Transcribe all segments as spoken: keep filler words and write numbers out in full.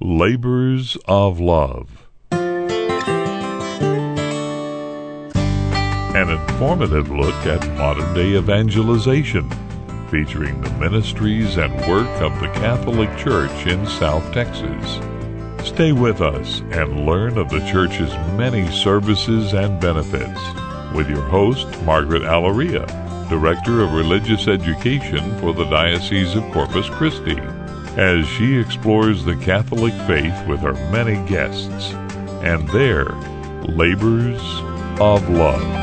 Labors of Love. An informative look at modern-day evangelization, featuring the ministries and work of the Catholic Church in South Texas. Stay with us and learn of the Church's many services and benefits with your host, Margaret Alaria, Director of Religious Education for the Diocese of Corpus Christi, as she explores the Catholic faith with her many guests and their labors of love.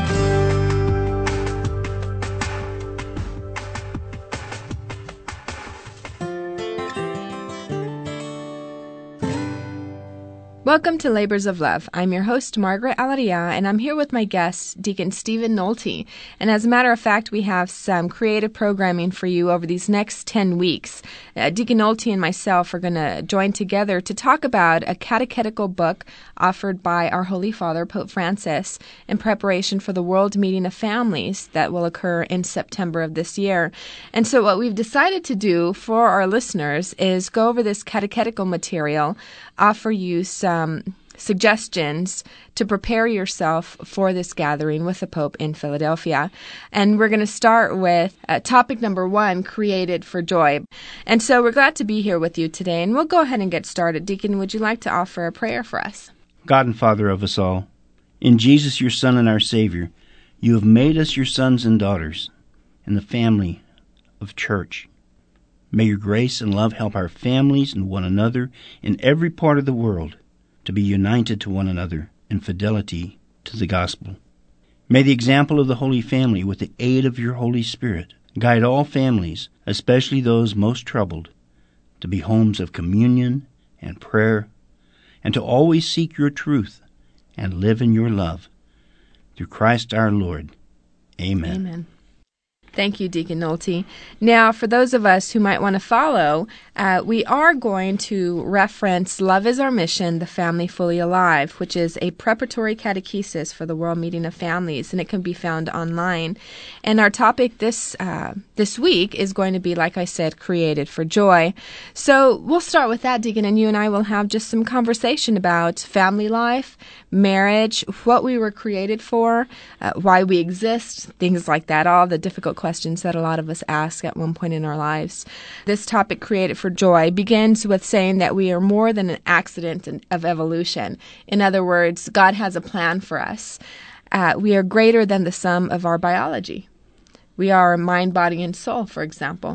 Welcome to Labors of Love. I'm your host, Margaret Alaria, and I'm here with my guest, Deacon Stephen Nolte. And as a matter of fact, we have some creative programming for you over these next ten weeks. Uh, Deacon Nolte and myself are going to join together to talk about a catechetical book offered by our Holy Father, Pope Francis, in preparation for the World Meeting of Families that will occur in September of this year. And so what we've decided to do for our listeners is go over this catechetical material, offer you some Um, suggestions to prepare yourself for this gathering with the Pope in Philadelphia. And we're going to start with uh, topic number one, created for joy. And so we're glad to be here with you today, and we'll go ahead and get started. Deacon, would you like to offer a prayer for us? God and Father of us all, in Jesus, your Son and our Savior, you have made us your sons and daughters in the family of church. May your grace and love help our families and one another in every part of the world to be united to one another in fidelity to the gospel. May the example of the Holy Family, with the aid of your Holy Spirit, guide all families, especially those most troubled, to be homes of communion and prayer, and to always seek your truth and live in your love. Through Christ our Lord. Amen. Amen. Thank you, Deacon Nolte. Now, for those of us who might want to follow, uh, we are going to reference Love is Our Mission, The Family Fully Alive, which is a preparatory catechesis for the World Meeting of Families, and it can be found online. And our topic this uh, this week is going to be, like I said, created for joy. So we'll start with that, Deacon, and you and I will have just some conversation about family life, marriage, what we were created for, uh, why we exist, things like that, all the difficult questions that a lot of us ask at one point in our lives. This topic, Created for Joy, begins with saying that we are more than an accident of evolution. In other words, God has a plan for us. Uh, we are greater than the sum of our biology. We are mind, body, and soul, for example.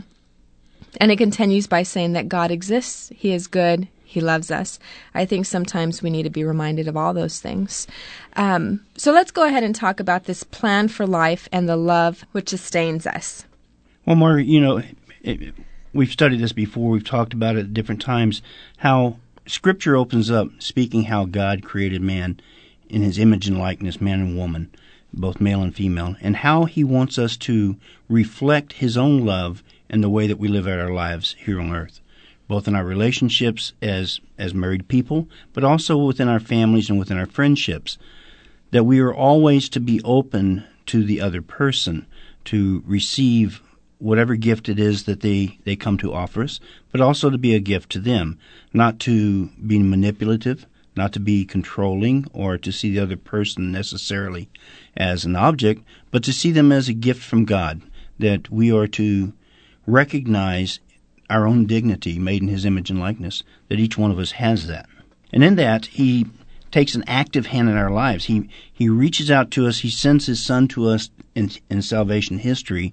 And it continues by saying that God exists, He is good, He loves us. I think sometimes we need to be reminded of all those things. Um, so let's go ahead and talk about this plan for life and the love which sustains us. Well, Margaret, you know, it, we've studied this before. We've talked about it at different times, how Scripture opens up speaking how God created man in His image and likeness, man and woman, both male and female, and how He wants us to reflect His own love in the way that we live out our lives here on earth, both in our relationships as as married people, but also within our families and within our friendships, that we are always to be open to the other person, to receive whatever gift it is that they, they come to offer us, but also to be a gift to them, not to be manipulative, not to be controlling, or to see the other person necessarily as an object, but to see them as a gift from God, that we are to recognize our own dignity made in His image and likeness, that each one of us has that. And in that, He takes an active hand in our lives. He He reaches out to us. He sends His Son to us in, in salvation history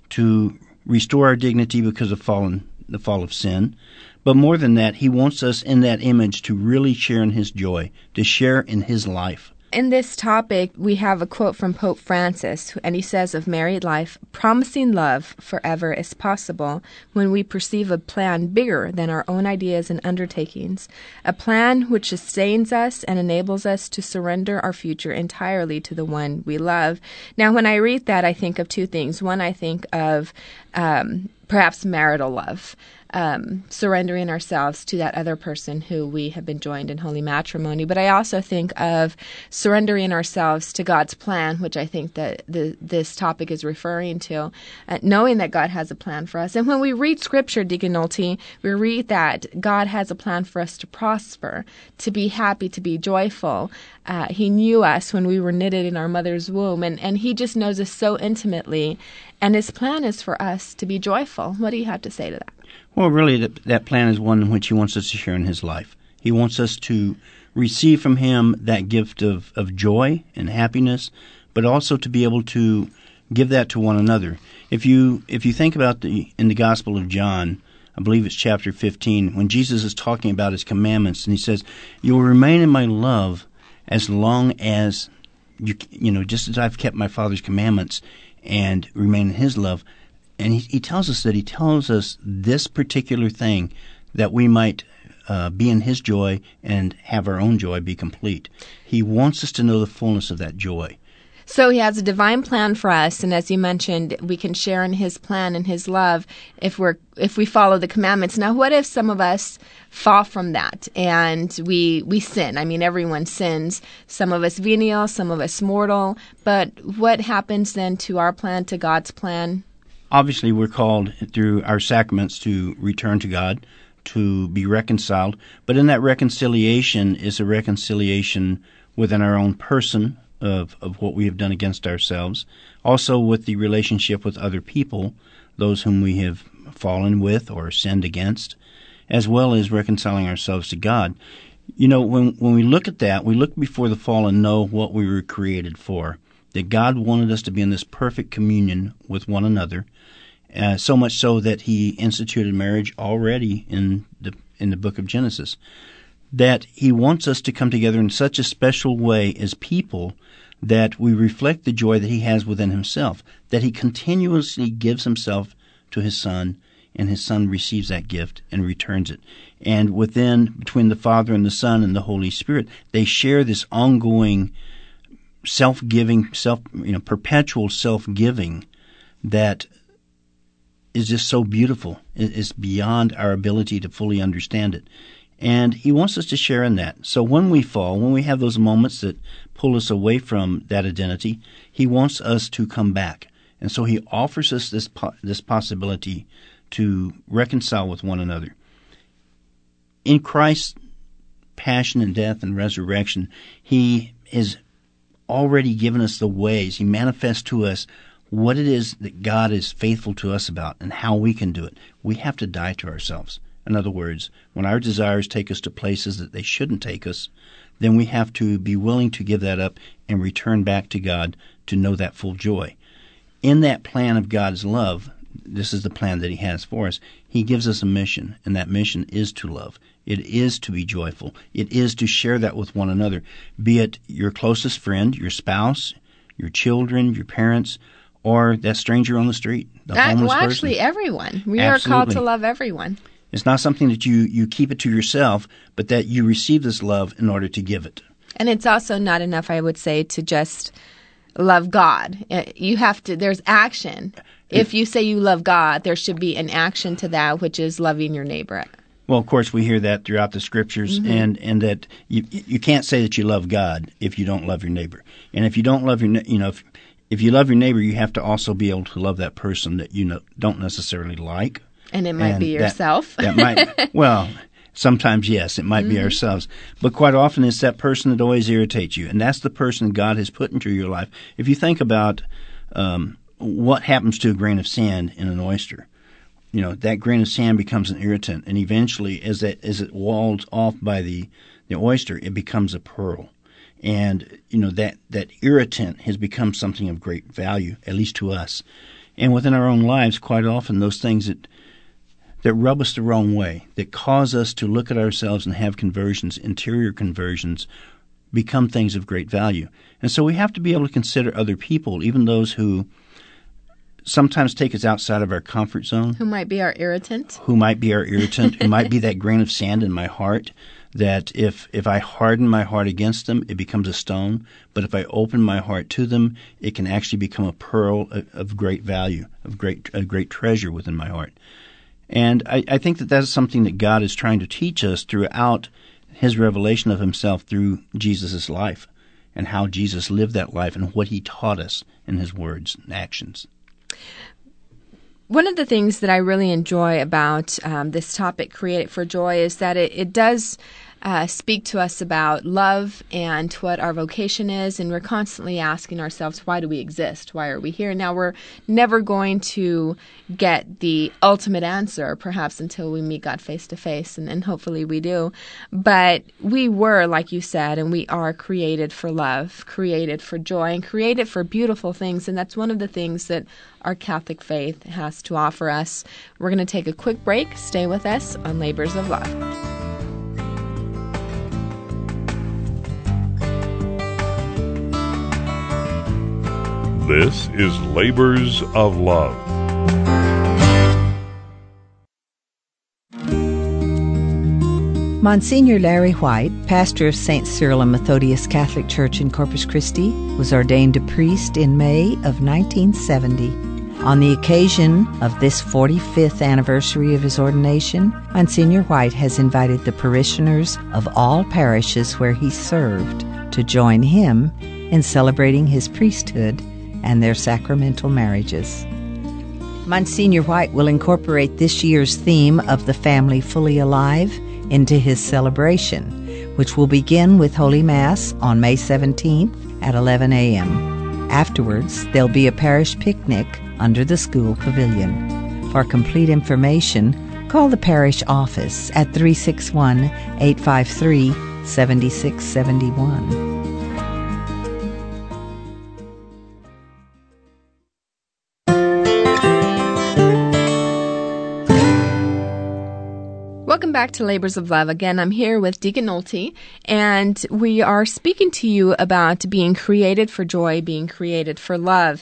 to restore our dignity because of fallen, the fall of sin. But more than that, He wants us in that image to really share in His joy, to share in His life. In this topic, we have a quote from Pope Francis, and he says of married life, "Promising love forever is possible when we perceive a plan bigger than our own ideas and undertakings, a plan which sustains us and enables us to surrender our future entirely to the one we love." Now, when I read that, I think of two things. One, I think of um, perhaps marital love, um, surrendering ourselves to that other person who we have been joined in holy matrimony. But I also think of surrendering ourselves to God's plan, which I think that the, this topic is referring to, uh, knowing that God has a plan for us. And when we read Scripture, Deacon Nolte, we read that God has a plan for us to prosper, to be happy, to be joyful. Uh, he knew us when we were knitted in our mother's womb, and, and He just knows us so intimately. And His plan is for us to be joyful. What do you have to say to that? Well, really, that, that plan is one in which He wants us to share in His life. He wants us to receive from Him that gift of, of joy and happiness, but also to be able to give that to one another. If you if you think about the in the Gospel of John, I believe it's chapter fifteen, when Jesus is talking about His commandments, and He says, "You will remain in my love as long as you you know, just as I've kept my Father's commandments and remain in His love." And he, he tells us that he tells us this particular thing that we might uh, be in His joy and have our own joy be complete. He wants us to know the fullness of that joy. So He has a divine plan for us, and as you mentioned, we can share in His plan and His love if we're if we follow the commandments. Now, what if some of us fall from that and we we sin? I mean, everyone sins. Some of us venial, some of us mortal. But what happens then to our plan, to God's plan? Obviously, we're called through our sacraments to return to God, to be reconciled. But in that reconciliation is a reconciliation within our own person of, of what we have done against ourselves. Also with the relationship with other people, those whom we have fallen with or sinned against, as well as reconciling ourselves to God. You know, when when we look at that, we look before the fall and know what we were created for. That God wanted us to be in this perfect communion with one another, uh, so much so that He instituted marriage already in the in the book of Genesis. That He wants us to come together in such a special way as people that we reflect the joy that He has within Himself, that He continuously gives Himself to His Son, and His Son receives that gift and returns it. And within, between the Father and the Son and the Holy Spirit, they share this ongoing self-giving, self, you know, perpetual self-giving that is just so beautiful. It's beyond our ability to fully understand it. And He wants us to share in that. So when we fall, when we have those moments that pull us away from that identity, He wants us to come back. And so He offers us this po- this possibility to reconcile with one another. In Christ's passion and death and resurrection, He is already given us the ways. He manifests to us what it is that God is faithful to us about and how we can do it. We have to die to ourselves. In other words, when our desires take us to places that they shouldn't take us, then we have to be willing to give that up and return back to God to know that full joy. In that plan of God's love, this is the plan that He has for us, He gives us a mission, and that mission is to love. It is to be joyful. It is to share that with one another, be it your closest friend, your spouse, your children, your parents, or that stranger on the street, the that, homeless well, person. actually, everyone. We Absolutely. are called to love everyone. It's not something that you, you keep it to yourself, but that you receive this love in order to give it. And it's also not enough, I would say, to just love God. You have to, there's action. If you say you love God, there should be an action to that, which is loving your neighbor. Well, of course, we hear that throughout the Scriptures, mm-hmm. and, and that you you can't say that you love God if you don't love your neighbor. And if you don't love your, you know, if, if you love your neighbor, you have to also be able to love that person that you know, don't necessarily like. And it might and be yourself. That, that might, well, sometimes, yes, it might mm-hmm. be ourselves. But quite often it's that person that always irritates you, and that's the person God has put into your life. If you think about um, what happens to a grain of sand in an oyster, you know, that grain of sand becomes an irritant, and eventually, as it, as it walls off by the, the oyster, it becomes a pearl. And, you know, that, that irritant has become something of great value, at least to us. And within our own lives, quite often, those things that that rub us the wrong way, that cause us to look at ourselves and have conversions, interior conversions, become things of great value. And so we have to be able to consider other people, even those who sometimes take us outside of our comfort zone. Who might be our irritant. Who might be our irritant. Who might be that grain of sand in my heart that if, if I harden my heart against them, it becomes a stone. But if I open my heart to them, it can actually become a pearl of, of great value, of great a great treasure within my heart. And I, I think that that's something that God is trying to teach us throughout his revelation of himself through Jesus' life and how Jesus lived that life and what he taught us in his words and actions. One of the things that I really enjoy about um, this topic, Create It for Joy, is that it, it does uh, speak to us about love and what our vocation is, and we're constantly asking ourselves, why do we exist? Why are we here? Now, we're never going to get the ultimate answer, perhaps until we meet God face to face, and, and hopefully we do. But we were, like you said, and we are created for love, created for joy, and created for beautiful things, and that's one of the things that our Catholic faith has to offer us. We're going to take a quick break. Stay with us on Labors of Love. This is Labors of Love. Monsignor Larry White, pastor of Saint Cyril and Methodius Catholic Church in Corpus Christi, was ordained a priest in May of nineteen seventy. On the occasion of this forty-fifth anniversary of his ordination, Monsignor White has invited the parishioners of all parishes where he served to join him in celebrating his priesthood and their sacramental marriages. Monsignor White will incorporate this year's theme of the family fully alive into his celebration, which will begin with Holy Mass on May seventeenth at eleven a.m. Afterwards, there'll be a parish picnic under the school pavilion. For complete information, call the parish office at three six one, eight five three, seven six seven one. Welcome back to Labors of Love. Again, I'm here with Deacon Nolte, and we are speaking to you about being created for joy, being created for love.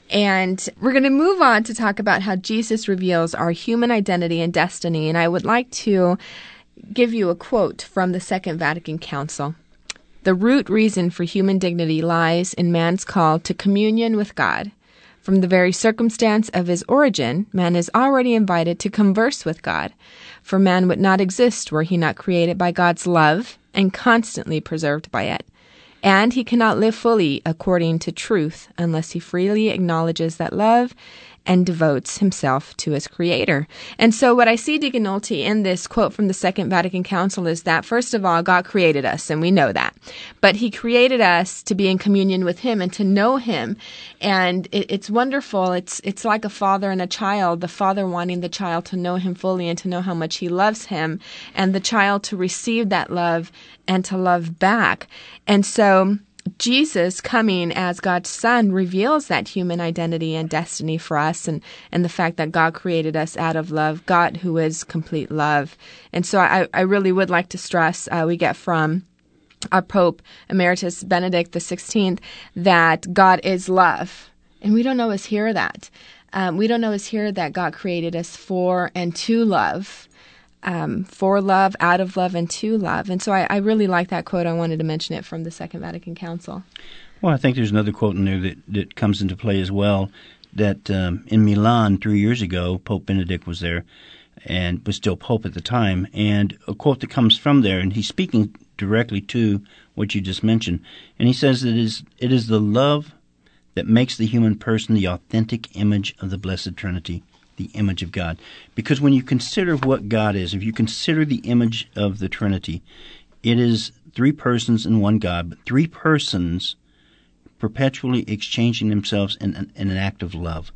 And we're going to move on to talk about how Jesus reveals our human identity and destiny. And I would like to give you a quote from the Second Vatican Council. The root reason for human dignity lies in man's call to communion with God. From the very circumstance of his origin, man is already invited to converse with God. For man would not exist were he not created by God's love and constantly preserved by it. And he cannot live fully according to truth unless he freely acknowledges that love and devotes himself to his Creator. And so what I see, Deacon Nolte, in this quote from the Second Vatican Council is that, first of all, God created us, and we know that. But he created us to be in communion with him and to know him. And it, it's wonderful. It's it's like a father and a child, the father wanting the child to know him fully and to know how much he loves him, and the child to receive that love and to love back. And so Jesus coming as God's Son reveals that human identity and destiny for us, and, and the fact that God created us out of love, God who is complete love. And so I, I really would like to stress, uh, we get from our Pope Emeritus Benedict the sixteenth, that God is love. And we don't always hear that. Um, we don't always hear that God created us for and to love. Um, for love, out of love, and to love. And so I, I really like that quote. I wanted to mention it from the Second Vatican Council. Well, I think there's another quote in there that, that comes into play as well, that um, in Milan three years ago, Pope Benedict was there and was still Pope at the time, and a quote that comes from there, and he's speaking directly to what you just mentioned, and he says that it is, it is the love that makes the human person the authentic image of the Blessed Trinity, the image of God. Because when you consider what God is, if you consider the image of the Trinity, it is three persons in one God, but three persons perpetually exchanging themselves in, in an act of love,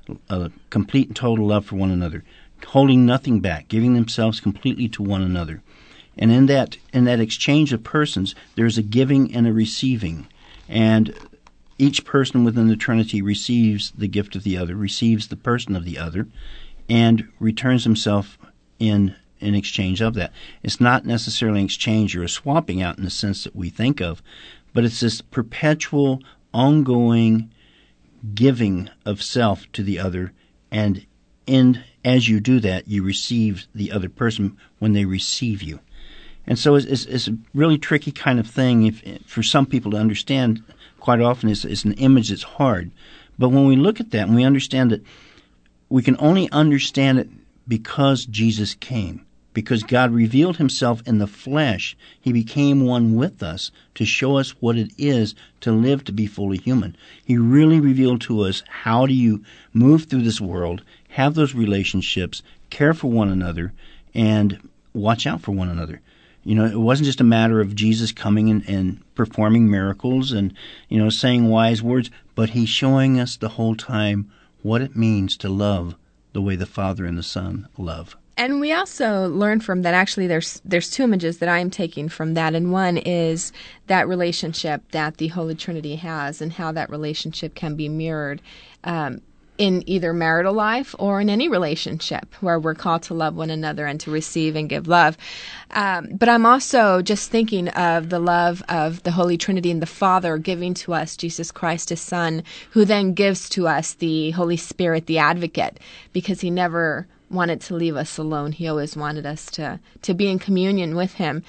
a complete and total love for one another, holding nothing back, giving themselves completely to one another. And in that in that exchange of persons, there's a giving and a receiving. And each person within the Trinity receives the gift of the other, receives the person of the other, and returns himself in in exchange of that. It's not necessarily an exchange or a swapping out in the sense that we think of, but it's this perpetual, ongoing giving of self to the other, and in as you do that, you receive the other person when they receive you. And so it's, it's, it's a really tricky kind of thing if, for some people to understand. Quite often it's, it's an image that's hard. But when we look at that and we understand that we can only understand it because Jesus came, because God revealed himself in the flesh. He became one with us to show us what it is to live to be fully human. He really revealed to us how do you move through this world, have those relationships, care for one another, and watch out for one another. You know, it wasn't just a matter of Jesus coming and, and performing miracles and, you know, saying wise words, but he's showing us the whole time what it means to love the way the Father and the Son love. And we also learn from that, actually, there's there's two images that I'm taking from that, and one is that relationship that the Holy Trinity has and how that relationship can be mirrored um, in either marital life or in any relationship where we're called to love one another and to receive and give love. Um, but I'm also just thinking of the love of the Holy Trinity and the Father giving to us Jesus Christ, his Son, who then gives to us the Holy Spirit, the advocate, because he never wanted to leave us alone. He always wanted us to, to be in communion with him.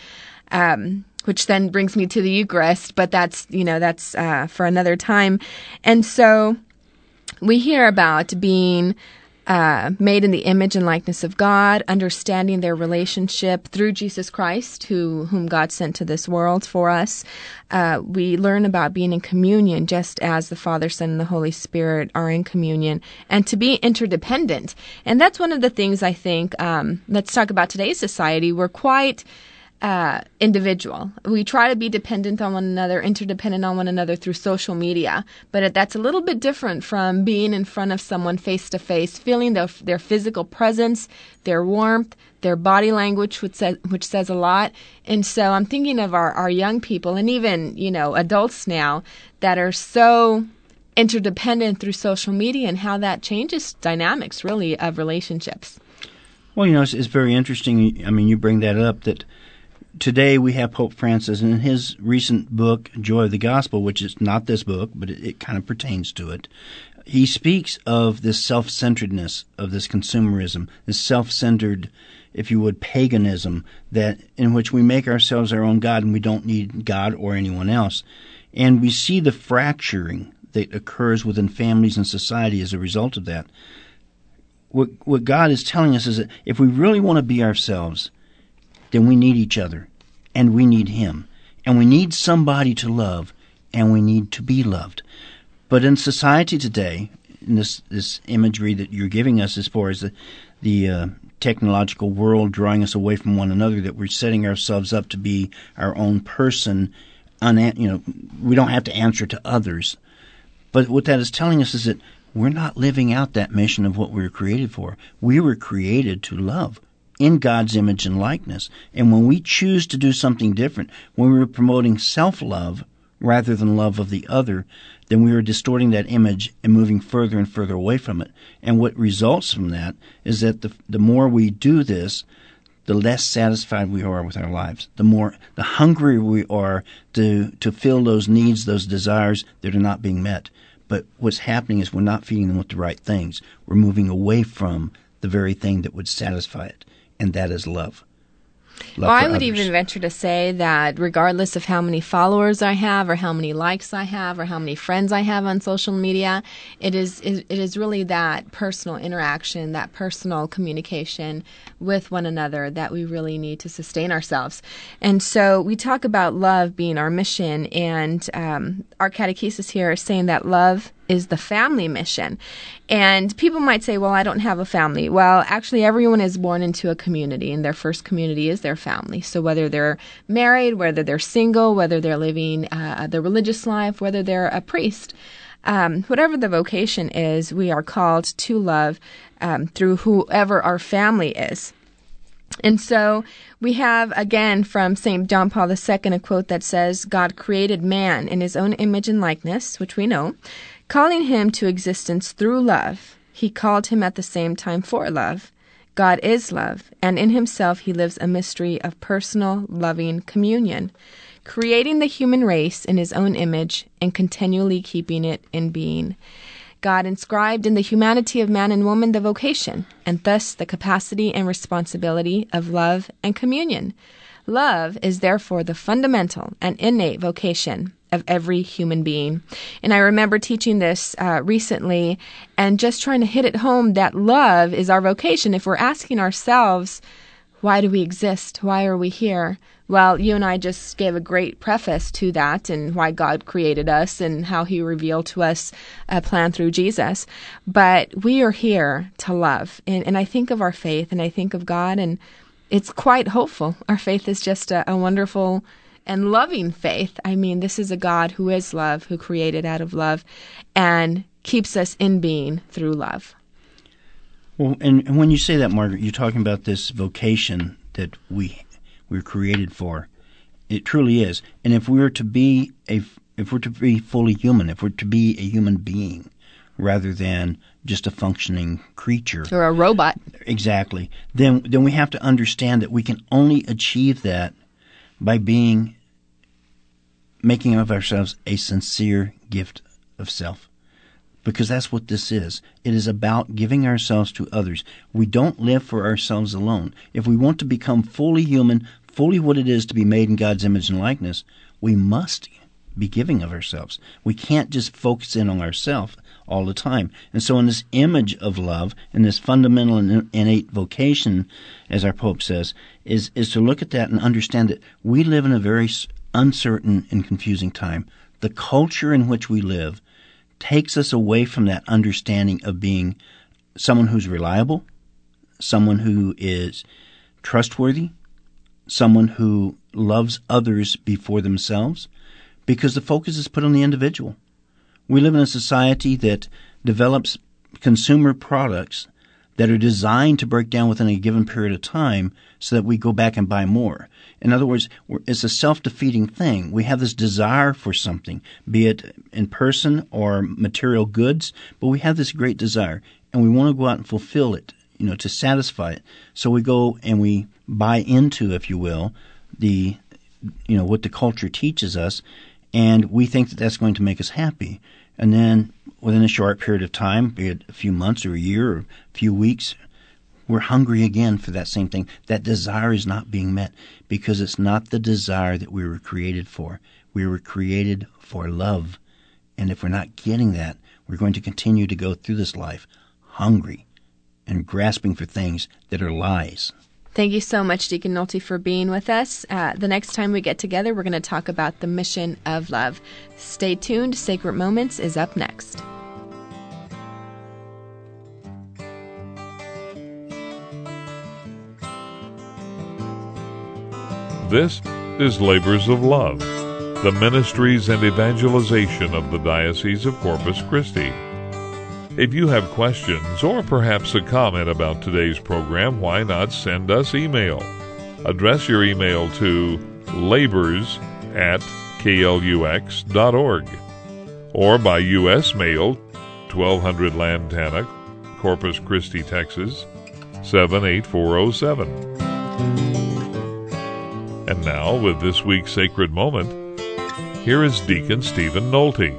Um, which then brings me to the Eucharist, but that's, you know, that's uh, for another time. And so we hear about being uh, made in the image and likeness of God, understanding their relationship through Jesus Christ, who whom God sent to this world for us. Uh, we learn about being in communion, just as the Father, Son, and the Holy Spirit are in communion, and to be interdependent. And that's one of the things I think, um, let's talk about today's society. We're quite Uh, individual. We try to be dependent on one another, interdependent on one another through social media, but that's a little bit different from being in front of someone face to face, feeling their, their physical presence, their warmth, their body language, which says, which says a lot. And so I'm thinking of our, our young people and even, you know, adults now that are so interdependent through social media and how that changes dynamics, really, of relationships. Well, you know, it's, it's very interesting. I mean, you bring that up, that today we have Pope Francis, and in his recent book, Joy of the Gospel, which is not this book, but it, it kind of pertains to it, he speaks of this self-centeredness, of this consumerism, this self-centered, if you would, paganism, that in which we make ourselves our own God and we don't need God or anyone else. And we see the fracturing that occurs within families and society as a result of that. What, what God is telling us is that if we really want to be ourselves, then we need each other, and we need him. And we need somebody to love, and we need to be loved. But in society today, in this, this imagery that you're giving us as far as the, the uh, technological world drawing us away from one another, that we're setting ourselves up to be our own person, una- you know, we don't have to answer to others. But what that is telling us is that we're not living out that mission of what we were created for. We were created to love in God's image and likeness. And when we choose to do something different, when we're promoting self-love rather than love of the other, then we are distorting that image and moving further and further away from it. And what results from that is that the, the more we do this, the less satisfied we are with our lives. The more, the hungrier we are to, to fill those needs, those desires that are not being met. But what's happening is we're not feeding them with the right things. We're moving away from the very thing that would satisfy it. And that is love. love well, I would others. even venture to say that regardless of how many followers I have or how many likes I have or how many friends I have on social media, it is it, it is really that personal interaction, that personal communication with one another that we really need to sustain ourselves. And so we talk about love being our mission, and um, our catechesis here is saying that love is the family mission. And people might say, well, I don't have a family. Well, actually, everyone is born into a community, and their first community is their family. So whether they're married, whether they're single, whether they're living uh, the religious life, whether they're a priest, um, whatever the vocation is, we are called to love um, through whoever our family is. And so we have, again, from Saint John Paul the Second, a quote that says, God created man in his own image and likeness, which we know, calling him to existence through love. He called him at the same time for love. God is love, and in himself he lives a mystery of personal, loving communion, creating the human race in his own image and continually keeping it in being. God inscribed in the humanity of man and woman the vocation, and thus the capacity and responsibility of love and communion. Love is therefore the fundamental and innate vocation of every human being. And I remember teaching this uh, recently and just trying to hit it home that love is our vocation. If we're asking ourselves, why do we exist? Why are we here? Well, you and I just gave a great preface to that and why God created us and how he revealed to us a plan through Jesus. But we are here to love. And, and I think of our faith and I think of God, and it's quite hopeful. Our faith is just a, a wonderful and loving faith. I mean, this is a God who is love, who created out of love and keeps us in being through love. Well, and, and when you say that, Margaret, you're talking about this vocation that we we're created for. It truly is. And if we're to be a if we're to be fully human, if we're to be a human being rather than just a functioning creature or a robot, exactly, then then we have to understand that we can only achieve that by being making of ourselves a sincere gift of self. Because that's what this is. It is about giving ourselves to others. We don't live for ourselves alone. If we want to become fully human, fully what it is to be made in God's image and likeness, we must be giving of ourselves. We can't just focus in on ourselves all the time. And so in this image of love, in this fundamental and innate vocation, as our Pope says, is, is to look at that and understand that we live in a very uncertain and confusing time. The culture in which we live takes us away from that understanding of being someone who's reliable, someone who is trustworthy, someone who loves others before themselves, because the focus is put on the individual. We live in a society that develops consumer products that are designed to break down within a given period of time so that we go back and buy more. In other words, it's a self-defeating thing. We have this desire for something, be it in person or material goods, but we have this great desire, and we want to go out and fulfill it, you know, to satisfy it. So we go and we buy into, if you will, the, you know, what the culture teaches us, and we think that that's going to make us happy. And then within a short period of time, be it a few months or a year or a few weeks, we're hungry again for that same thing. That desire is not being met because it's not the desire that we were created for. We were created for love. And if we're not getting that, we're going to continue to go through this life hungry and grasping for things that are lies. Thank you so much, Deacon Nolte, for being with us. Uh, the next time we get together, we're going to talk about the mission of love. Stay tuned. Sacred Moments is up next. This is Labors of Love, the ministries and evangelization of the Diocese of Corpus Christi. If you have questions or perhaps a comment about today's program, why not send us email? Address your email to labors at k l u x dot org or by U S mail, twelve hundred Lantana, Corpus Christi, Texas, seven eight four oh seven. And now, with this week's Sacred Moment, here is Deacon Stephen Nolte.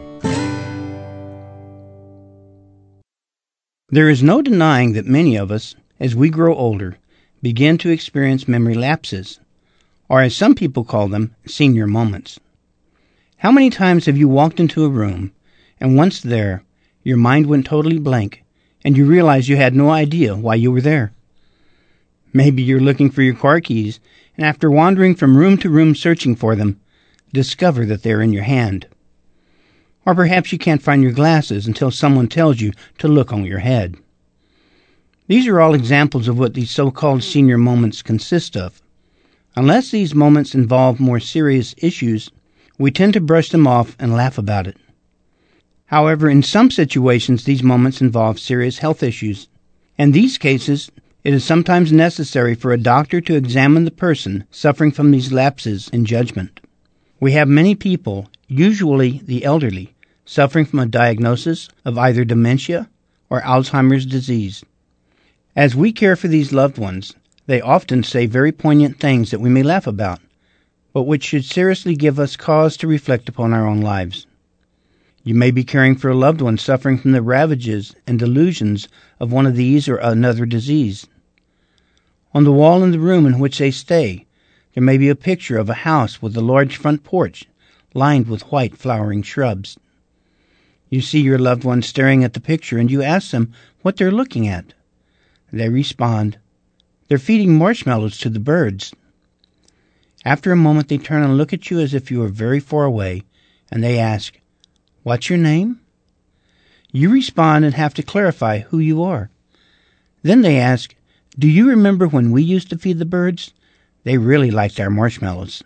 There is no denying that many of us, as we grow older, begin to experience memory lapses, or as some people call them, senior moments. How many times have you walked into a room, and once there, your mind went totally blank, and you realized you had no idea why you were there? Maybe you're looking for your car keys, and after wandering from room to room searching for them, discover that they're in your hand. Or perhaps you can't find your glasses until someone tells you to look on your head. These are all examples of what these so-called senior moments consist of. Unless these moments involve more serious issues, we tend to brush them off and laugh about it. However, in some situations these moments involve serious health issues. In these cases, it is sometimes necessary for a doctor to examine the person suffering from these lapses in judgment. We have many people, usually the elderly, suffering from a diagnosis of either dementia or Alzheimer's disease. As we care for these loved ones, they often say very poignant things that we may laugh about, but which should seriously give us cause to reflect upon our own lives. You may be caring for a loved one suffering from the ravages and delusions of one of these or another disease. On the wall in the room in which they stay, there may be a picture of a house with a large front porch lined with white flowering shrubs. You see your loved one staring at the picture, and you ask them what they're looking at. They respond, "They're feeding marshmallows to the birds." After a moment, they turn and look at you as if you were very far away, and they ask, "What's your name?" You respond and have to clarify who you are. Then they ask, "Do you remember when we used to feed the birds? They really liked our marshmallows."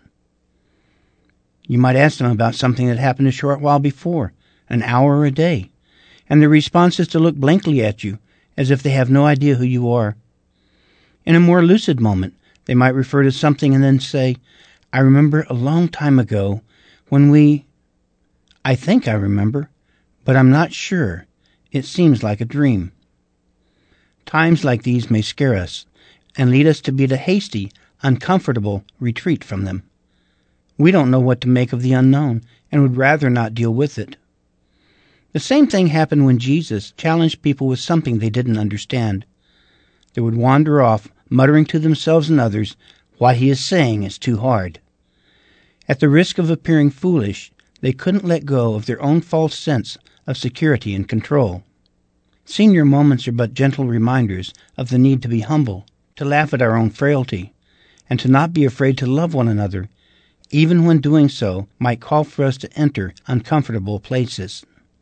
You might ask them about something that happened a short while before, an hour or a day, and their response is to look blankly at you as if they have no idea who you are. In a more lucid moment, they might refer to something and then say, "I remember a long time ago when we... I think I remember, but I'm not sure. It seems like a dream." Times like these may scare us and lead us to beat a hasty, uncomfortable retreat from them. We don't know what to make of the unknown and would rather not deal with it. The same thing happened when Jesus challenged people with something they didn't understand. They would wander off, muttering to themselves and others, "What he is saying is too hard." At the risk of appearing foolish, they couldn't let go of their own false sense of security and control. Senior moments are but gentle reminders of the need to be humble, to laugh at our own frailty, and to not be afraid to love one another, even when doing so might call for us to enter uncomfortable places.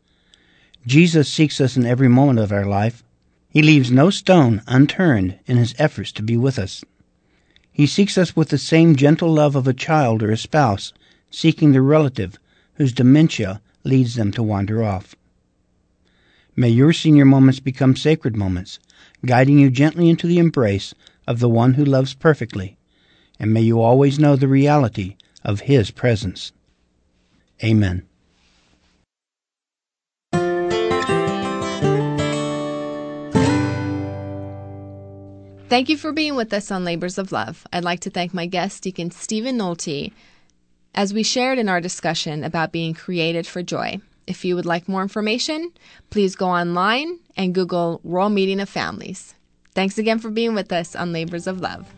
Jesus seeks us in every moment of our life. He leaves no stone unturned in his efforts to be with us. He seeks us with the same gentle love of a child or a spouse seeking the relative whose dementia leads them to wander off. May your senior moments become sacred moments, guiding you gently into the embrace of the one who loves perfectly, and may you always know the reality of his presence. Amen. Thank you for being with us on Labors of Love. I'd like to thank my guest, Deacon Stephen Nolte, as we shared in our discussion about being created for joy. If you would like more information, please go online and Google World Meeting of Families. Thanks again for being with us on Labors of Love.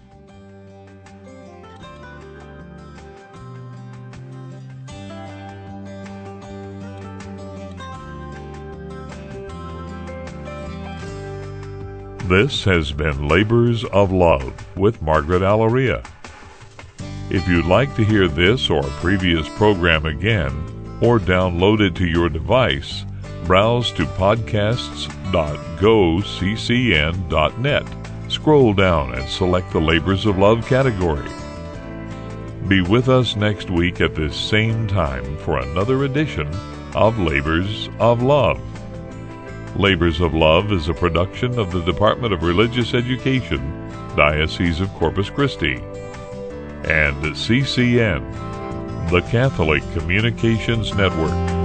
This has been Labors of Love with Margaret Alaria. If you'd like to hear this or a previous program again, or download it to your device, browse to podcasts dot go c c n dot net. Scroll down and select the Labors of Love category. Be with us next week at this same time for another edition of Labors of Love. Labors of Love is a production of the Department of Religious Education, Diocese of Corpus Christi, and C C N, the Catholic Communications Network.